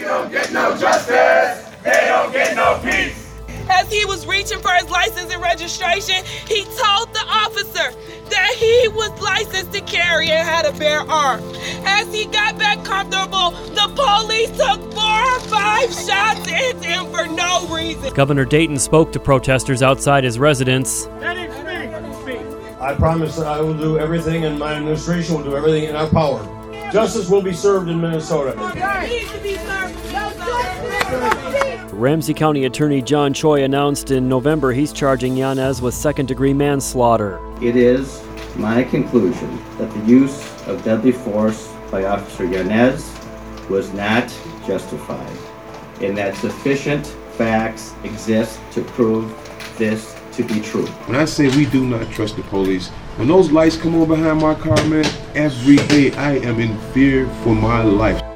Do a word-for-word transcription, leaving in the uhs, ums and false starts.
don't get no justice. They don't get no peace. As he was reaching for his license and registration, he told the officer that he was licensed to carry and had a bear arm. As he got back comfortable, the police took four or five shots at him for no reason. Governor Dayton spoke to protesters outside his residence. I promise that I will do everything, and my administration will do everything in our power. Justice will be served in Minnesota. Ramsey County Attorney John Choi announced in November he's charging Yanez with second-degree manslaughter. It is my conclusion that the use of deadly force by Officer Yanez was not justified, and that sufficient facts exist to prove this to be true. When I say we do not trust the police, when those lights come on behind my car, man, every day I am in fear for my life.